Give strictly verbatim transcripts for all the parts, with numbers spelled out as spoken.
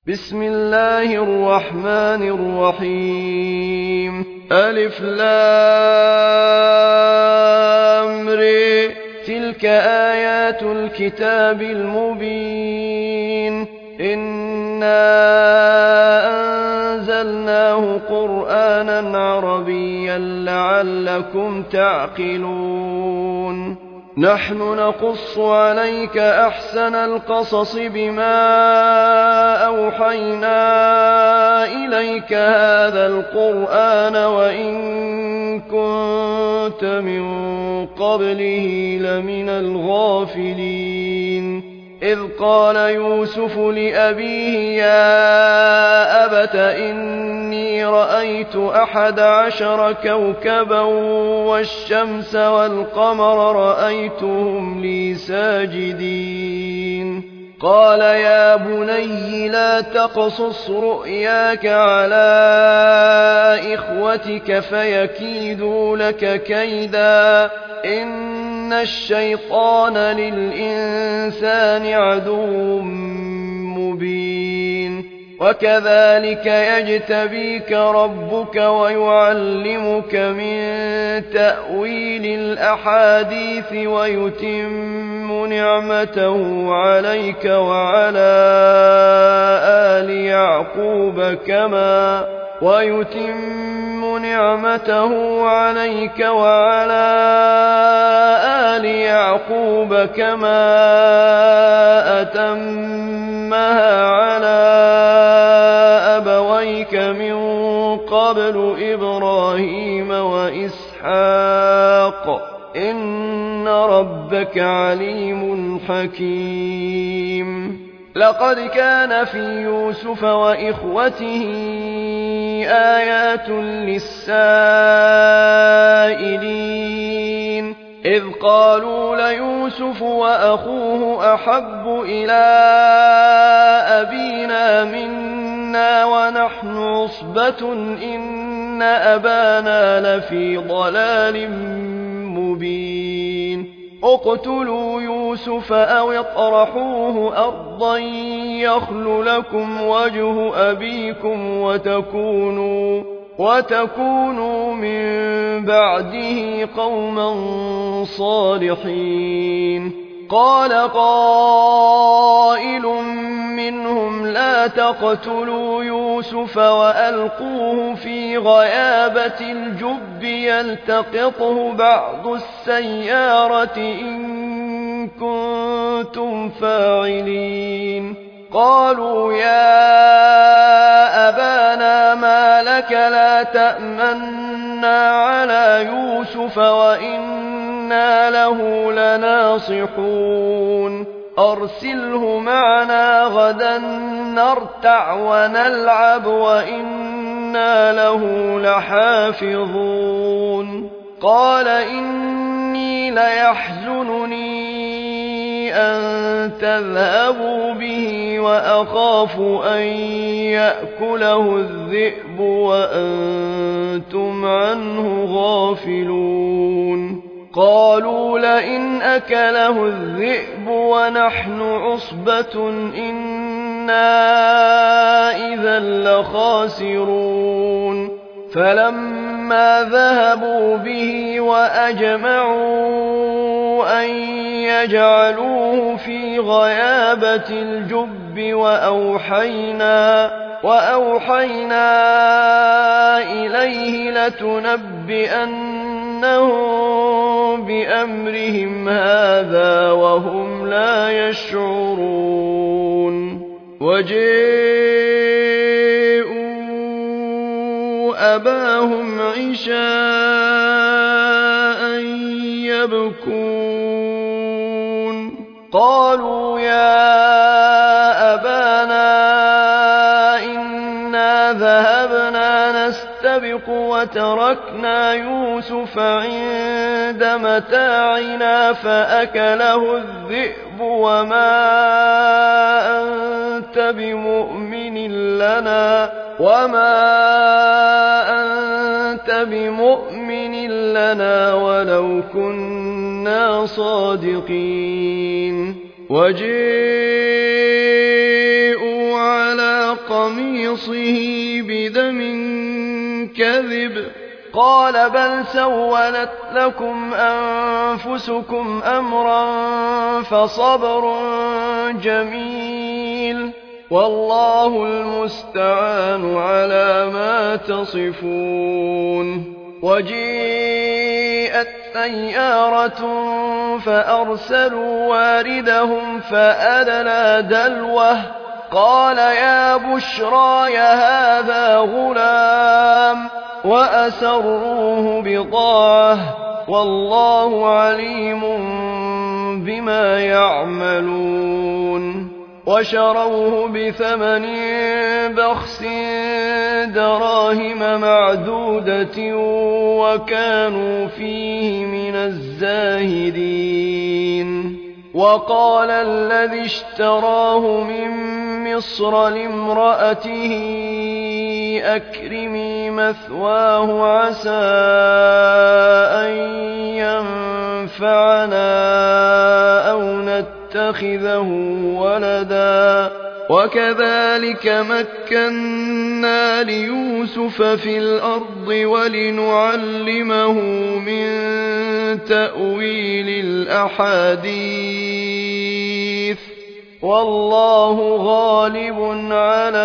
بسم الله الرحمن الرحيم ألف لام ر تلك آيات الكتاب المبين إنا أنزلناه قرآنا عربيا لعلكم تعقلون نحن نقص عليك أحسن القصص بما أوحينا إليك هذا القرآن وإن كنت من قبله لمن الغافلين إذ قال يوسف لأبيه يا أبت إني رأيت أحد عشر كوكبا والشمس والقمر رأيتهم لي ساجدين قال يا بني لا تقصص رؤياك على إخوتك فيكيدوا لك كيدا إن الشيطان للإنسان عدو مبين وكذلك يجتبيك ربك ويعلمك من تأويل الأحاديث ويتم نعمته عليك وعلى آل يعقوب كما ويتم نعمته عليك وعلى آل يعقوب كما أتمها على أبويك من قبل إبراهيم وإسحاق إن ربك عليم حكيم لقد كان في يوسف وإخوته آيات للسائلين إذ قالوا ليوسف وأخوه أحب إلى أبينا منا ونحن عصبة إن أبانا لفي ضلال مبين اقتلوا يوسف أو اطرحوه أرضا يخل لكم وجه أبيكم وتكونوا وتكونوا من بعده قوما صالحين قال قائل منهم لا تقتلوا يوسف وألقوه في غيابة الجب يلتقطه بعض السيارة إن كنتم فاعلين قالوا يا أبانا ما لك لا تأمنا على يوسف وإنا له لناصحون أرسله معنا غدا نرتع ونلعب وإنا له لحافظون قال إني ليحزنني أن تذهبوا به وأخاف أن يأكله الذئب وأنتم عنه غافلون قالوا لئن أكله الذئب ونحن عصبة إنا إذا لخاسرون فلما ذهبوا به وأجمعوا أن يجعلوه في غيابة الجب وأوحينا, وأوحينا إليه لتنبئنهم بأمرهم هذا وهم لا يشعرون وجاءوا أباهم عشاء يبكون قالوا يا أبانا إنا ذهبنا نستبق وتركنا يوسف عند متاعنا فأكله الذئب وما أنت بمؤمن لنا وما أنت بمؤمن لنا ولو كنا صادقين وجاءوا على قميصه بدم كذب قال بل سولت لكم أنفسكم أمرا فصبر جميل والله المستعان على ما تصفون. وجيءت سيارة فأرسلوا واردهم فأدلى دلوه قال يا بشرى هذا غلام وأسروه بضاعة والله عليم بما يعملون. وشروه بثمن بخس دراهم معدودة وكانوا فيه من الزاهدين. وقال الذي اشتراه من مصر لامرأته أكرمي مثواه عسى أن ينفعنا أو نتخذه ولدا وكذلك مكنا ليوسف في الأرض ولنعلمه من تأويل الأحاديث والله غالب على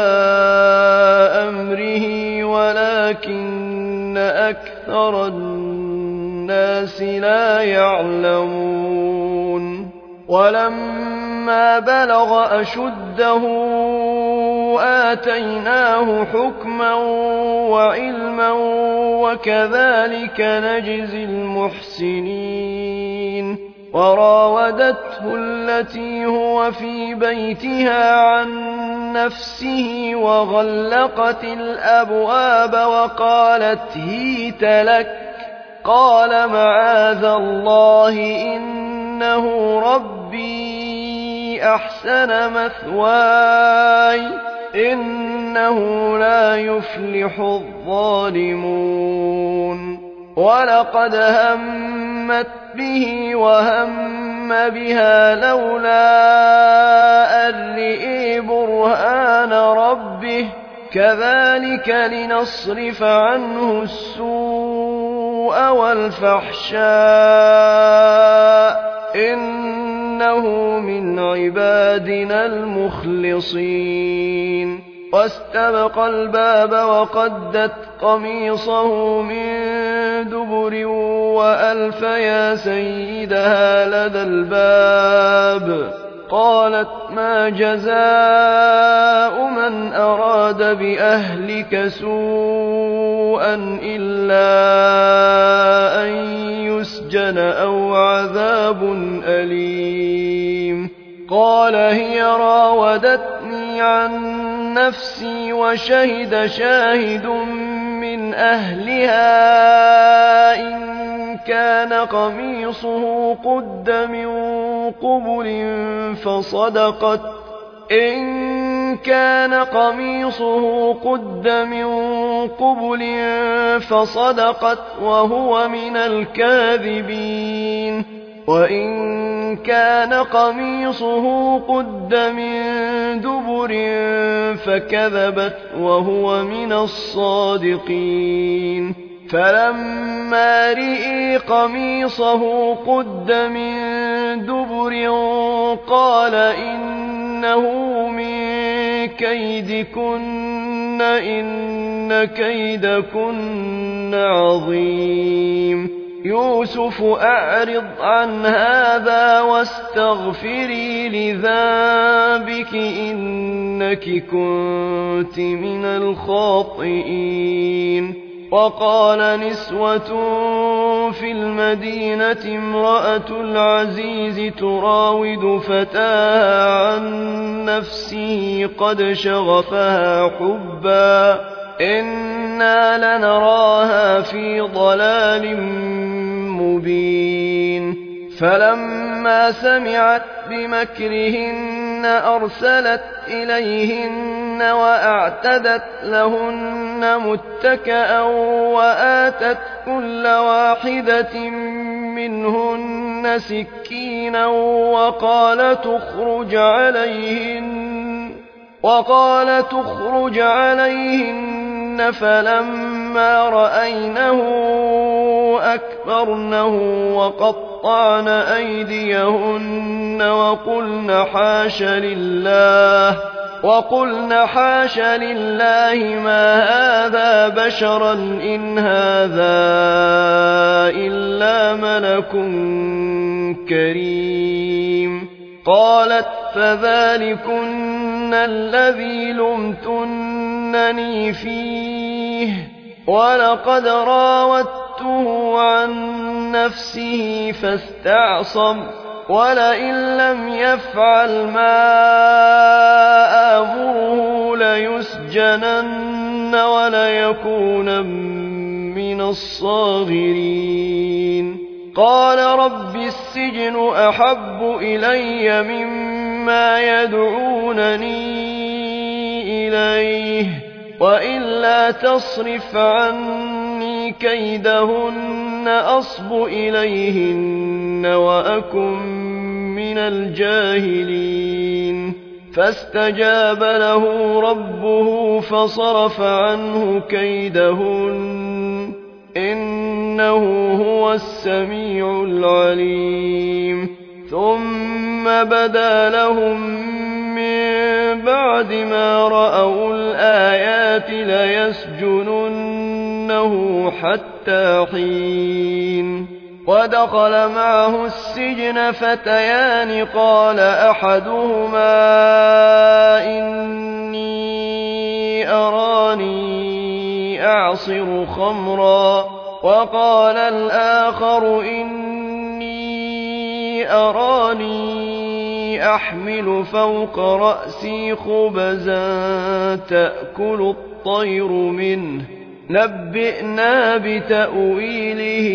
أمره ولكن أكثر الناس لا يعلمون. ولما بلغ أشده آتيناه حكما وعلما وكذلك نجزي المحسنين. وراودته التي هو في بيتها عن نفسه وغلقت الأبواب وقالت هيت لك قال معاذ الله إنه ربي أحسن مثواي إنه لا يفلح الظالمون. ولقد همت به وهم بها لولا أن رئي برهان ربه كذلك لنصرف عنه السوء والفحشاء إنه من عبادنا المخلصين. واستبق الباب وقدت قميصه من دبر وألف يا سيدها لدى الباب قالت ما جزاء من أراد بأهلك سوءا إلا أن يسجن أو عذاب أليم. قال هي راودتني عن نفسي وشهد شاهد من أهلها إن كان قميصه قد من قبل فصدقت إن كان قميصه قد من قبل فصدقت وهو من الكاذبين وإن كان قميصه قد من دبر فكذبت وهو من الصادقين. فلما رئي قميصه قد من دبر قال إنه من كيدكن إن كيدكن عظيم. يوسف أعرض عن هذا واستغفري لذنبك إنك كنت من الخاطئين. وقال نسوة في المدينة امرأة العزيز تراود فتاها عن نفسه قد شغفها حبا إنا لنراها في ضلال مبين. فلما سمعت بمكرهن أرسلت إليهن وأعتدت لهن متكأ وآتت كل واحدة منهن سكينا وقالت اخرج عليهن وقال تخرج عليهن فلما رأينه أكبرنه وقطعن أيديهن وقلن حاش لله وقلن حاش لله ما هذا بشرا إن هذا إلا ملك كريم. قالت فذلكن الذي لمتنني فيه ولقد راودته عن نفسه فاستعصم ولئن لم يفعل ما آمره ليسجنن وليكون من الصاغرين. قال رب السجن أحب إلي مما يدعونني إليه وإلا تصرف عني كيدهن أصب إليهن وأكن من الجاهلين. فاستجاب له ربه فصرف عنه كيدهن إنه هو السميع العليم. ثم بدا لهم من بعد ما رأوا الآيات ليسجننه حتى حين. ودخل معه السجن فتيان قال أحدهما إني أراني أعصر خمرا وقال الآخر إني أراني أحمل فوق رأسي خبزا تأكل الطير منه نبئنا بتأويله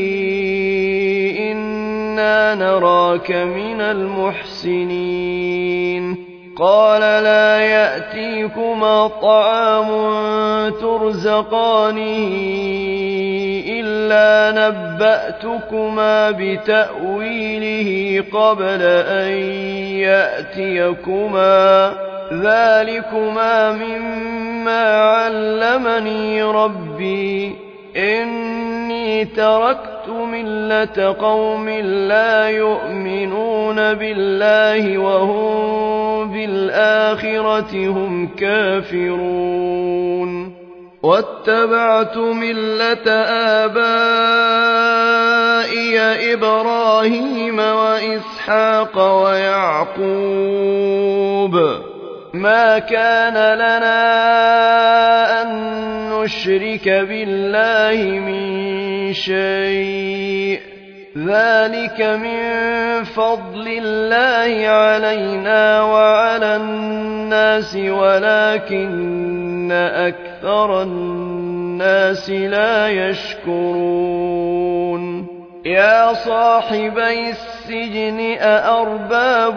إنا نراك من المحسنين. قال لا يأتيكما طعام ترزقانه إلا نبأتكما بتأويله قبل أن يأتيكما ذلكما مما علمني ربي إني تركت ملة قوم لا يؤمنون بالله وهم بالآخرة هم كافرون. واتبعت ملة آبائي إبراهيم وإسحاق ويعقوب ما كان لنا أن نشرك بالله من شيء ذلك من فضل الله علينا وعلى الناس ولكن أكثر الناس لا يشكرون. يا صاحبي السجن أأرباب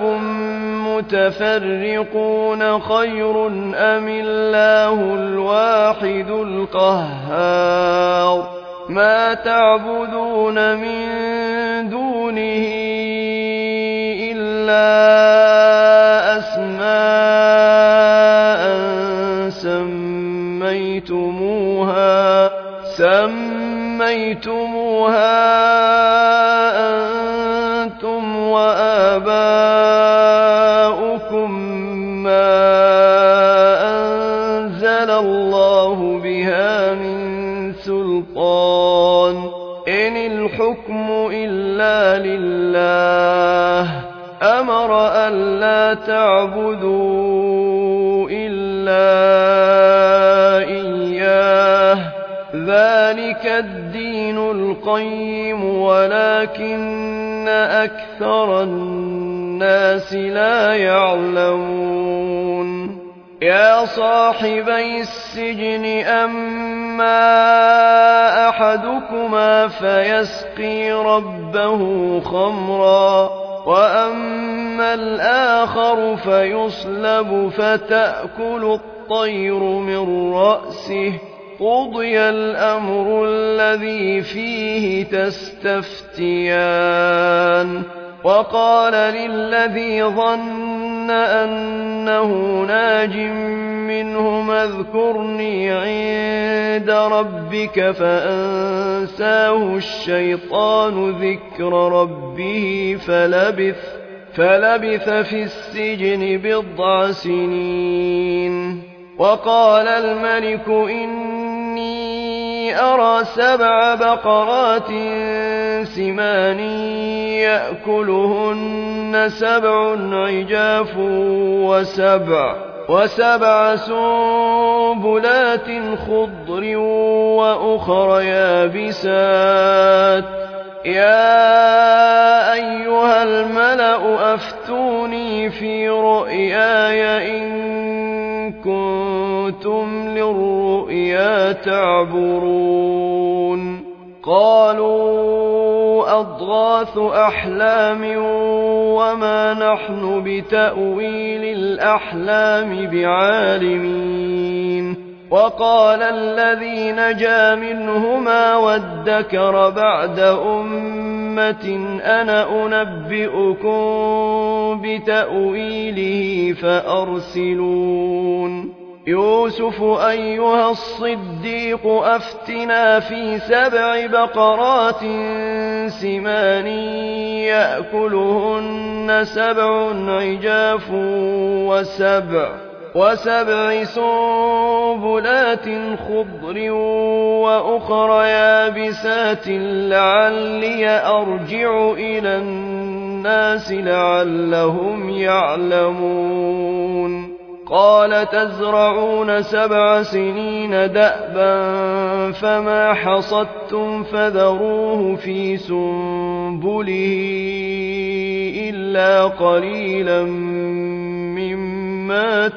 متفرقون خير أم الله الواحد القهار. ما تعبدون من دونه إلا أسماء سميتموها سميتموها أنتم وآباؤكم ما أنزل الله بها من سلطان إن الحكم إلا لله أمر ألا تعبدوا إلا إياه ذلك الدين القيم ولكن أكثر الناس لا يعلمون. يا صاحبي السجن أما أحدكما فيسقي ربه خمرا وأما الآخر فيصلب فتأكل الطير من رأسه قضي الأمر الذي فيه تستفتيان. وقال للذي ظن أنه ناج منهما اذكرني عند ربك فأنساه الشيطان ذكر ربه فلبث, فلبث في السجن بضع سنين. وقال الملك إني أرى سبع بقرات سمان يأكلهن سبع عجاف وسبع, وسبع سنبلات خضر وأخر يابسات. يا أيها الملأ أفتوني في رؤياي إن كنتم للرؤيا تعبرون. قالوا أضغاث أحلام وما نحن بتأويل الأحلام بعالمين. وقال الذي نجا منهما وادكر بعد أمة أنا أنبئكم بتأويله فأرسلون. يوسف أيها الصديق أفتنا في سبع بقرات سمان يأكلهن سبع عجاف وسبع, وسبع سنبلات خضر وأخر يابسات لعلي أرجع إلى الناس لعلهم يعلمون. قال تزرعون سبع سنين دأبا فما حصدتم فذروه في سنبله إلا قليلا مما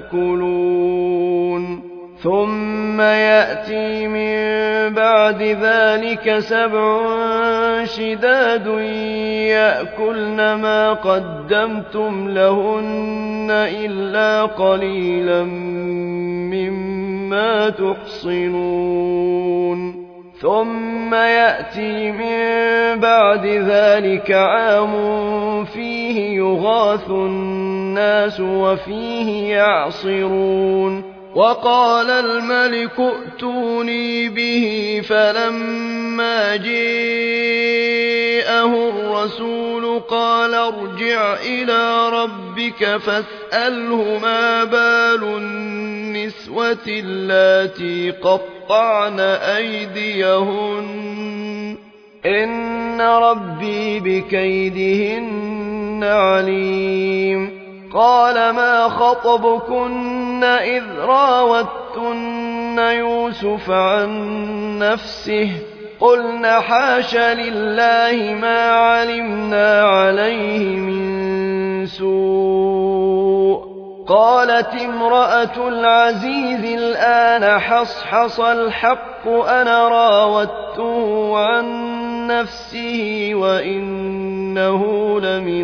تأكلون. ثم يأتي من بعد ذلك سبع شداد يأكلن ما قدمتم لهن إلا قليلا مما تحصنون. ثم يأتي من بعد ذلك عام فيه يغاث الناس وفيه يعصرون. وقال الملك ائتوني به فلما جاءه الرسول قال ارجع إلى ربك فاسأله ما بال النسوة اللاتي قطعن أيديهن إن ربي بكيدهن عليم. قال ما خطبكن إذ راوتن يوسف عن نفسه قلنا حاش لله ما علمنا عليه من سوء. قالت امرأة العزيز الآن حصحص الحق أنا راودته عن نفسه وإنه لمن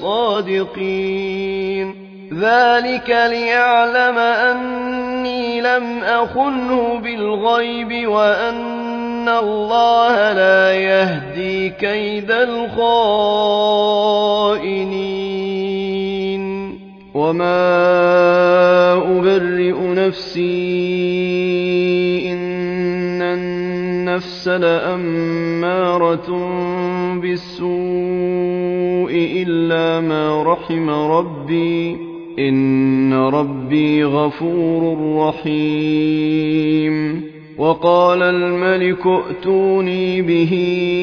الصادقين. ذلك ليعلم أني لم أخنه بالغيب وأن الله لا يهدي كيد الخائنين. وما أبرئ نفسي إن النفس لأمارة بالسوء إلا ما رحم ربي إن ربي غفور رحيم. وقال الملك ائتوني به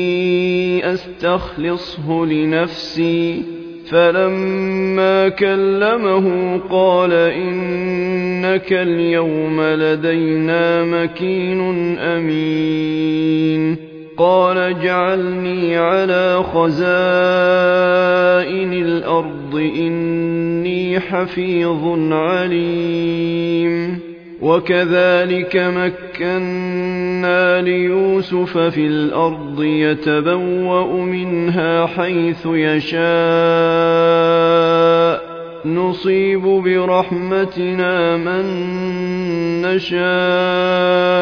أستخلصه لنفسي فلما كلمه قال إنك اليوم لدينا مكين أمين. قال اجعلني على خزائن الأرض إني حفيظ عليم. وكذلك مكنا ليوسف في الأرض يتبوأ منها حيث يشاء نصيب برحمتنا من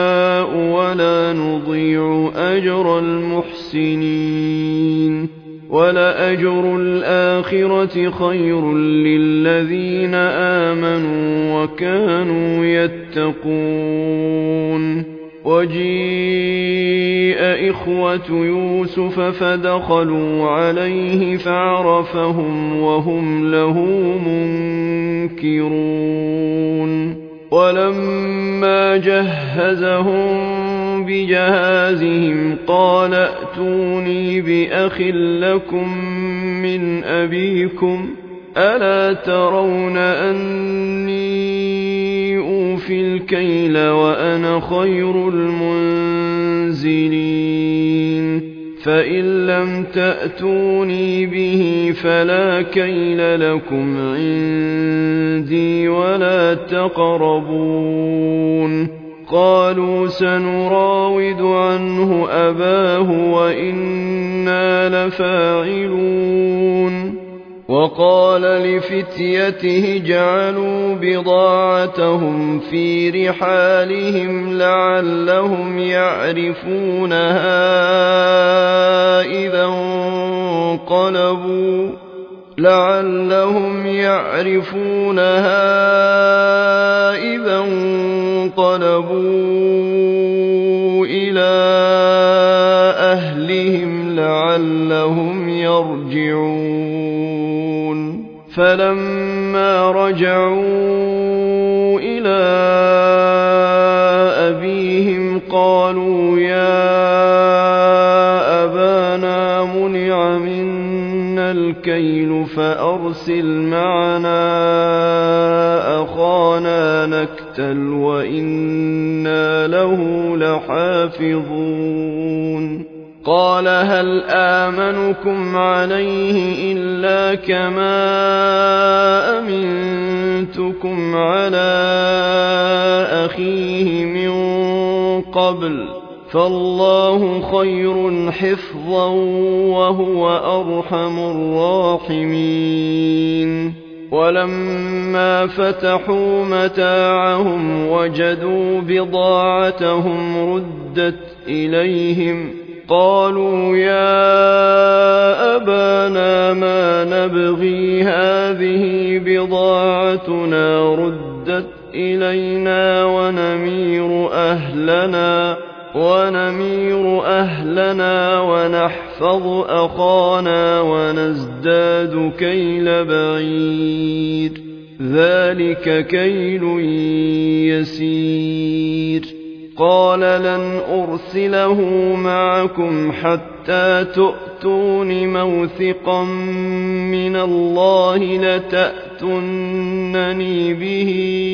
نشاء ولا نضيع أجر المحسنين. وَلَأَجْرُ الْآخِرَةِ خَيْرٌ لِّلَّذِينَ آمَنُوا وَكَانُوا يَتَّقُونَ وَجِيءَ إِخْوَةُ يُوسُفَ فَدَخَلُوا عَلَيْهِ فَعَرَفَهُمْ وَهُمْ لَهُ مُنكِرُونَ وَلَمَّا جَهَّزَهُم بِجَهَازِهِمْ قَالَ ائْتُونِي بِأَخٍ لَّكُم مِّنْ أَبِيكُمْ أَلَا تَرَوْنَ أَنِّي أُوفِي الْكَيْلَ وَأَنَا خَيْرُ الْمُنزِلِينَ فَإِن لَّمْ تَأْتُونِي بِهِ فَلَا كَيْلَ لَكُمْ عِندِي وَلَا تَقْرَبُونِ قَالُوا سَنُرَاوِدُ عَنْهُ أَبَاهُ وَإِنَّا لَفَاعِلُونَ وَقَالَ لِفِتْيَتِهِ اجْعَلُوا بِضَاعَتَهُمْ فِي رِحَالِهِمْ لَعَلَّهُمْ يَعْرِفُونَهَا إِذَا انقَلَبُوا لَعَلَّهُمْ يَعْرِفُونَهَا إِذَا انقَلَبُوا إِلَىٰ أَهْلِهِمْ لَعَلَّهُمْ يَرْجِعُونَ فَلَمَّا رَجَعُوا إِلَىٰ أَبِيهِمْ قَالُوا يَا أَبَانَا مُنِعَ مِنَّا الْكَيْلُ فَأَرْسِلْ مَعَنَا أَخَانَا نَكْتَلْ وَإِنَّا لَهُ لَحَافِظُونَ قَالَ هَلْ آمَنُكُمْ عَلَيْهِ إِلَّا كَمَا أَمِنتُكُمْ عَلَىٰ أَخِيهِ مِن قَبْلُ فَاللَّهُ خَيْرٌ حِفْظًا وَهُوَ أَرْحَمُ الرَّاحِمِينَ وَلَمَّا فَتَحُوا مَتَاعَهُمْ وَجَدُوا بِضَاعَتَهُمْ رُدَّتْ إِلَيْهِمْ قَالُوا يَا أَبَانَا مَا نَبْغِي هَٰذِهِ بِضَاعَتُنَا رُدَّتْ إِلَيْنَا وَنَمِيرُ أَهْلَنَا ونمير أهلنا ونحفظ أخانا ونزداد كيل بعير ذلك كيل يسير قال لن أرسله معكم حتى تؤتون موثقا من الله لتأتونني به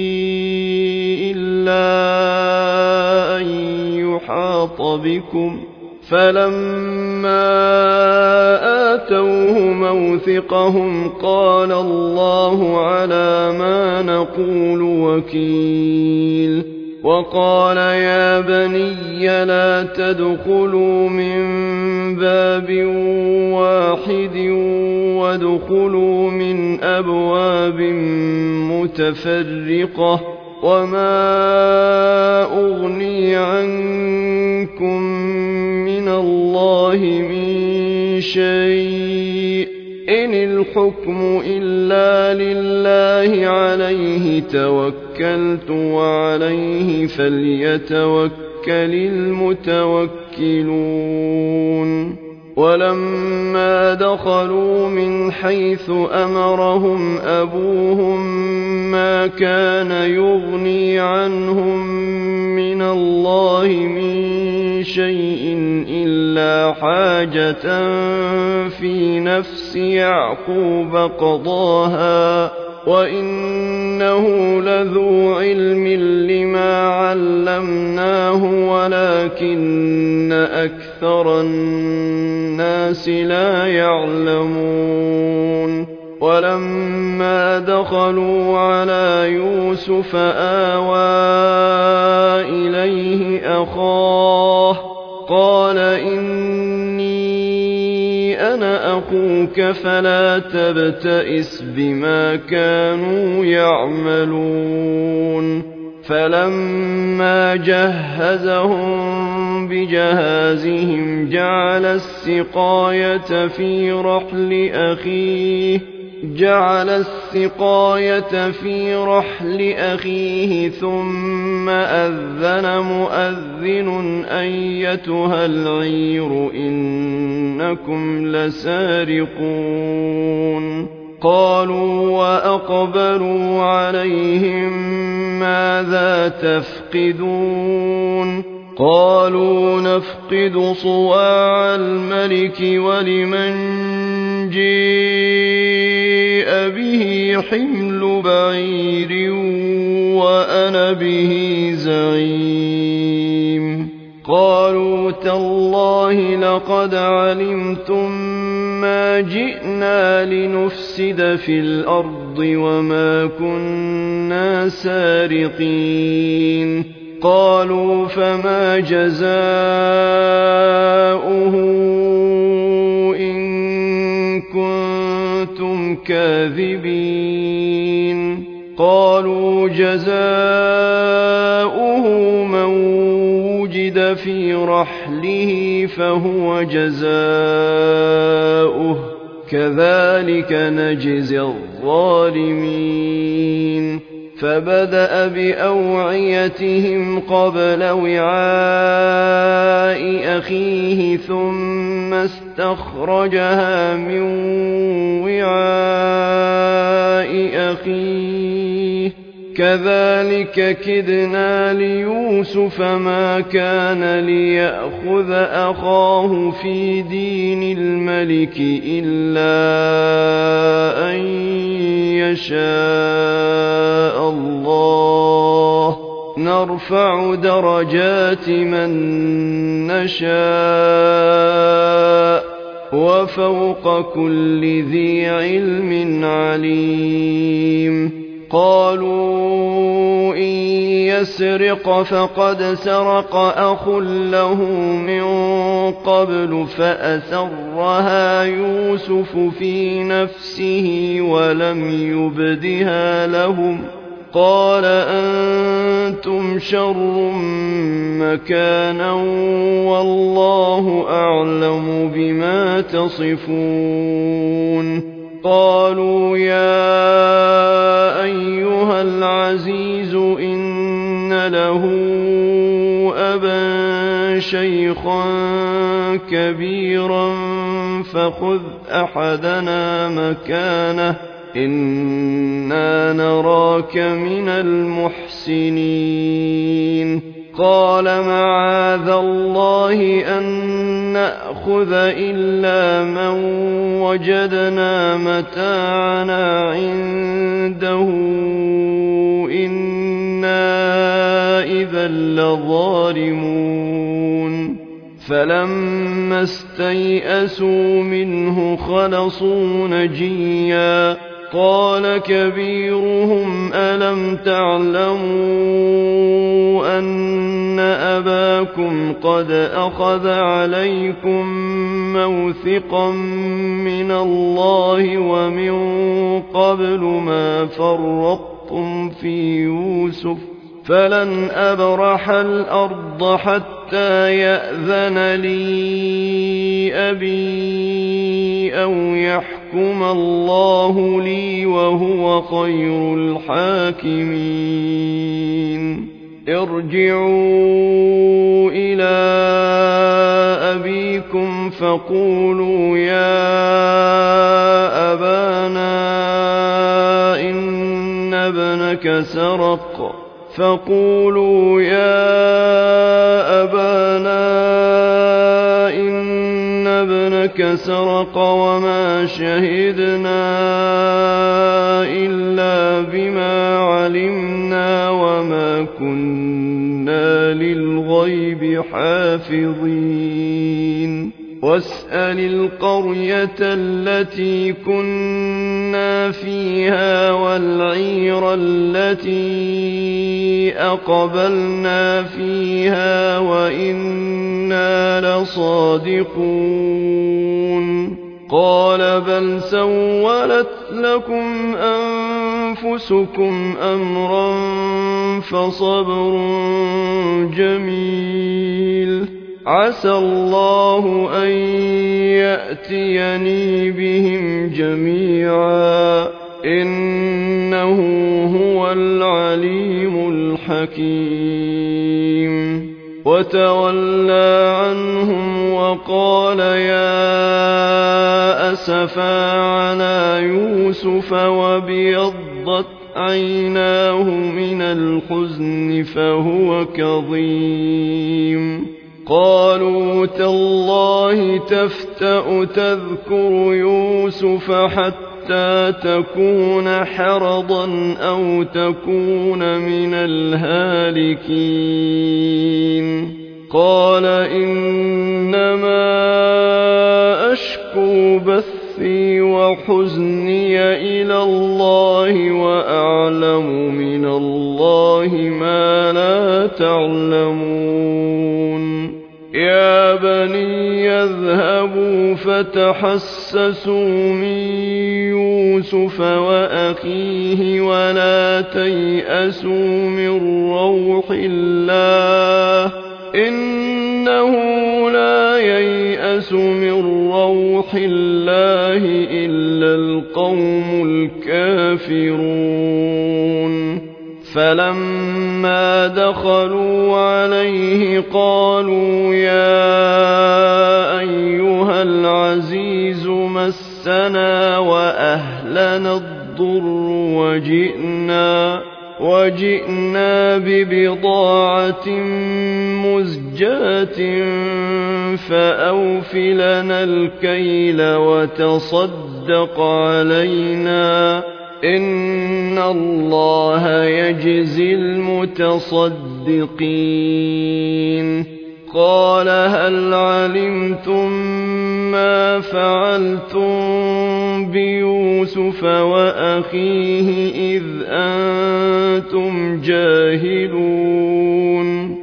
إلا أن يحاط بكم فلما آتوه موثقهم قال الله على ما نقول وكيل وقال يا بني لا تدخلوا من باب واحد وادخلوا من أبواب متفرقة وما أغني عنكم من الله من شيء إن الحكم إلا لله عليه توكلت وعليه فليتوكل المتوكلون ولما دخلوا من حيث أمرهم أبوهم ما كان يغني عنهم من الله من شيء إلا حاجة في نفس يعقوب قضاها وإنه لذو علم لما علمناه ولكن أكثر الناس لا يعلمون ولما دخلوا على يوسف آوى إليه أخاه قال إني أنا أخوك فلا تبتئس بما كانوا يعملون فلما جهزهم بجهازهم جعل السقاية في رحل أخيه جعل السقاية في رحل أخيه ثم أذن مؤذن أيتها العير إنكم لسارقون قالوا وأقبلوا عليهم ماذا تفقدون قالوا نفقد صواع الملك ولمن جيء به حمل بعير وأنا به زعيم قالوا تالله لقد علمتم ما جئنا لنفسد في الأرض وما كنا سارقين قالوا فما جزاؤه إن كنتم كاذبين قالوا جزاؤه من وجد في رحله فهو جزاؤه كذلك نجزي الظالمين فبدأ بأوعيتهم قبل وعاء أخيه ثم استخرجها من وعاء أخيه كذلك كدنا ليوسف ما كان ليأخذ أخاه في دين الملك إلا أن يشاء الله نرفع درجات من نشاء وفوق كل ذي علم عليم قالوا إن يسرق فقد سرق أخ له من قبل فأسرها يوسف في نفسه ولم يبدها لهم قال أنتم شر مكانا والله أعلم بما تصفون قالوا يا أيها العزيز إن له أبا شيخا كبيرا فخذ أحدنا مكانه إنا نراك من المحسنين قال معاذ الله أن نأخذ إلا من وجدنا متاعنا عنده إنا إذا لظالمون فلما استيئسوا منه خلصوا نجيا قال كبيرهم ألم تعلموا أن أباكم قد أخذ عليكم موثقا من الله ومن قبل ما فرطتم في يوسف فلن أبرح الأرض حتى يأذن لي أبي أو يحكم الله لي وهو خير الحاكمين ارجعوا إلى أبيكم فقولوا يا أبانا إن ابنك سرق فقولوا يا أبانا إن ابنك سرق وما شهدنا إلا بما علمنا وما كنا للغيب حافظين واسأل القرية التي كنا فيها والعير التي أقبلنا فيها وإنا لصادقون قال بل سولت لكم أنفسكم أمرا فصبر جميل عسى الله أن يأتيني بهم جميعا إنه هو العليم الحكيم وتولى عنهم وقال يا أسفا على يوسف وابيضت عيناه من الحزن فهو كظيم قالوا تالله تفتأ تذكر يوسف حتى تكون حرضا أو تكون من الهالكين قال إنما أشكو بثي وحزني إلى الله وأعلم من الله ما لا تعلمون يا بني اذهبوا فتحسسوا من يوسف وأخيه ولا تيأسوا من روح الله إنه لا ييأس من روح الله إلا القوم الكافرون فلما دخلوا عليه قالوا يا أيها العزيز مسنا وأهلنا الضر وجئنا وجئنا ببضاعة مزجاة فأوف لنا الكيل وتصدق علينا إن الله يجزي المتصدقين قال هل علمتم ما فعلتم بيوسف وأخيه إذ أنتم جاهلون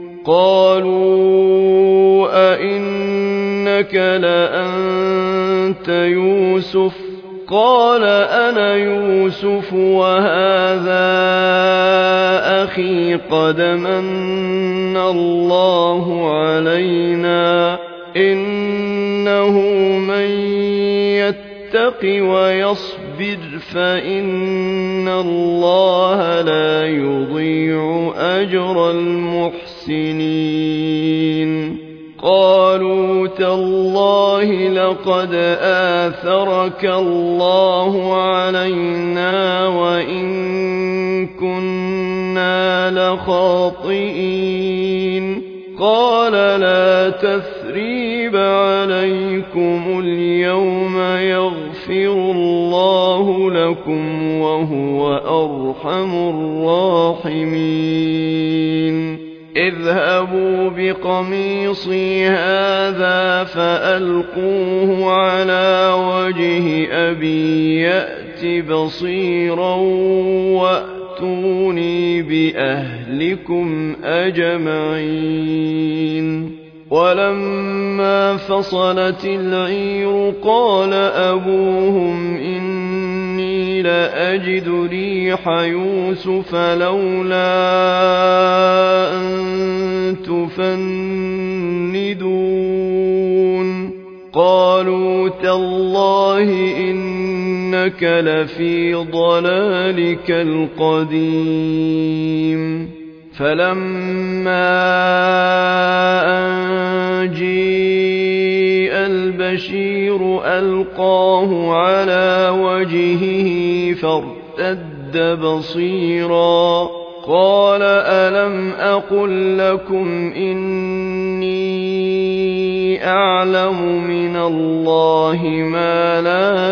قالوا أئنك لأنت يوسف قال أنا يوسف وهذا أخي قد من الله علينا إنه من يتق ويصبر فإن الله لا يضيع أجر المحسنين قالوا تالله لقد آثرك الله علينا وإن كنا لخاطئين قال لا تثريب عليكم اليوم يغفر الله لكم وهو أرحم الراحمين اذهبوا بقميصي هذا فألقوه على وجه أبي يأت بصيرا وأتوني بأهلكم أجمعين ولما فصلت العير قال أبوهم إني لأجد ريح يوسف لولا أن تفندون قالوا تالله إنك لفي ضلالك القديم فلما أن جيء البشير ألقاه على وجهه فارتد بصيرا قال ألم أقل لكم إني أعلم من الله ما لا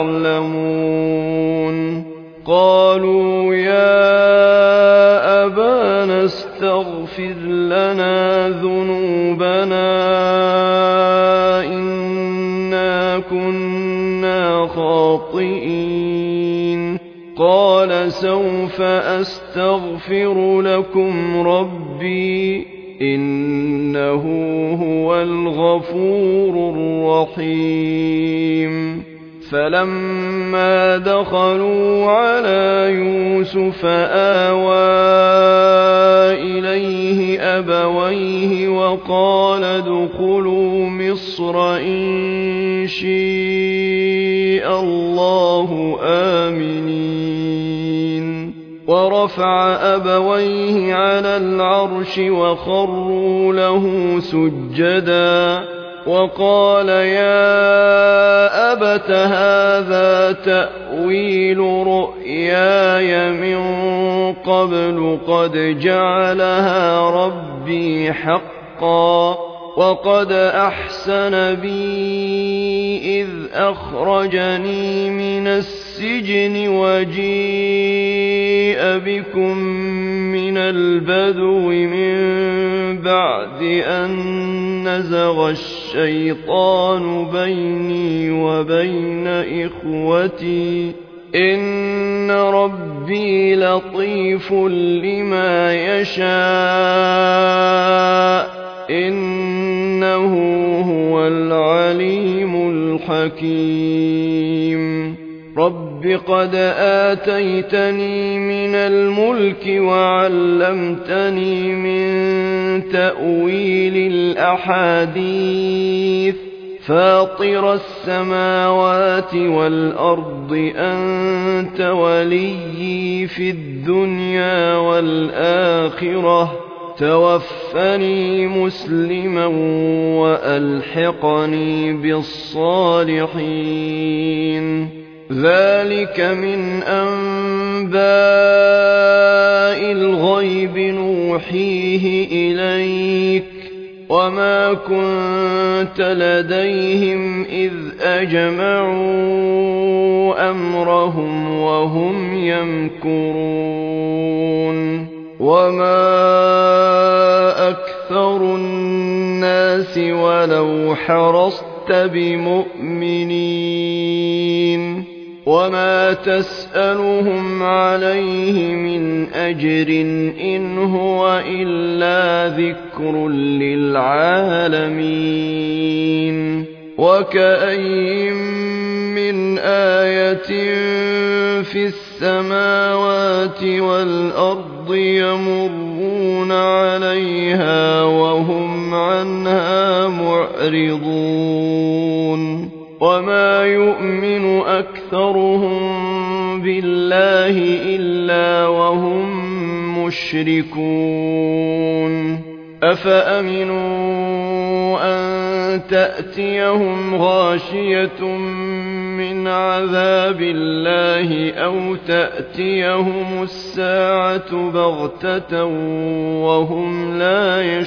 تعلمون قالوا يا أبانا استغفر لنا ذنوبنا إنا كنا خاطئين قال سوف أستغفر لكم ربي إنه هو الغفور الرحيم فلما دخلوا على يوسف آوى إليه أبويه وقال ادخلوا مصر إن شاء الله آمنين ورفع أبويه على العرش وخروا له سجدا وقال يا أبت هذا تأويل رؤياي من قبل قد جعلها ربي حقا وقد أحسن بي إذ أخرجني من السجن وجيء بكم من البدو من بعد أن نزغ الشيطان بيني وبين إخوتي إن ربي لطيف لما يشاء إنه هو العليم الحكيم رب قد آتيتني من الملك وعلمتني من تأويل الأحاديث فاطر السماوات والأرض أنت وليي في الدنيا والآخرة توفني مسلما وألحقني بالصالحين ذلك من أنباء الغيب نوحيه إليك وما كنت لديهم إذ أجمعوا أمرهم وهم يمكرون وما أكثر الناس ولو حرصت بمؤمنين وما تسألهم عليه من أجر إن هو إلا ذكر للعالمين وكأين من آية في السماوات والأرض يمرون عليها وهم عنها معرضون وما يؤمن أكثرهم بالله إلا وهم مشركون أفأمنوا أن تأتيهم غاشية من عذاب الله أو تأتيهم الساعة بغتة وهم لا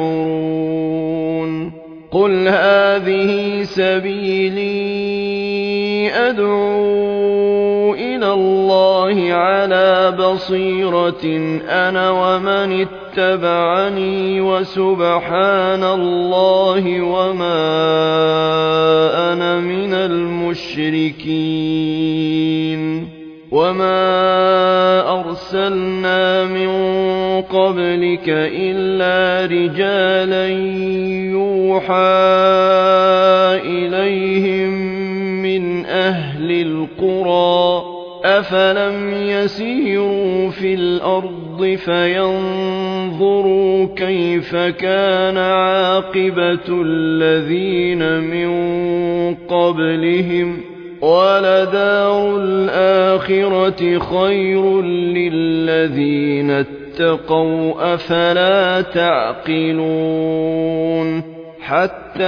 يشعرون قل هذه سبيلي أدعو إلى الله على بصيرة أنا ومن اتبعني وسبحان الله وما أنا من المشركين وما أرسلنا من قبلك إلا رجالا يوحى إليهم من أهل القرى أفلم يسيروا في الأرض فينظروا كيف كان عاقبة الذين من قبلهم ولدار الآخرة خير للذين اتقوا أفلا تعقلون حتى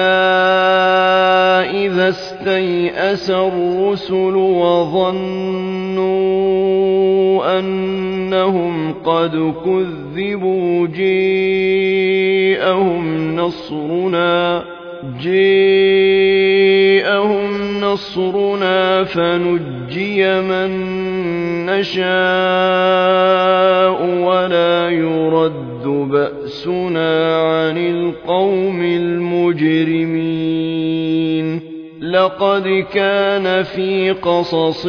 إذا استيأس الرسل وظنوا أنهم قد كذبوا جاءهم نصرنا جاءهم نصرنا فنجي من نشاء ولا يرد بأسنا عن القوم المجرمين لقد كان في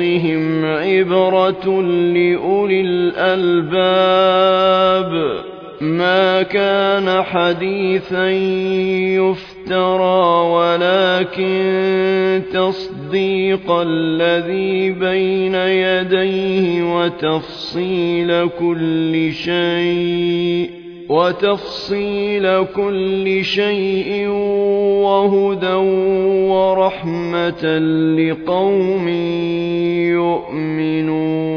قصصهم عبرة لأولي الألباب ما كان حديثا يفترى ولكن تصديق الذي بين يديه وتفصيل كل شيء وتفصيل كل شيء وهدى ورحمة لقوم يؤمنون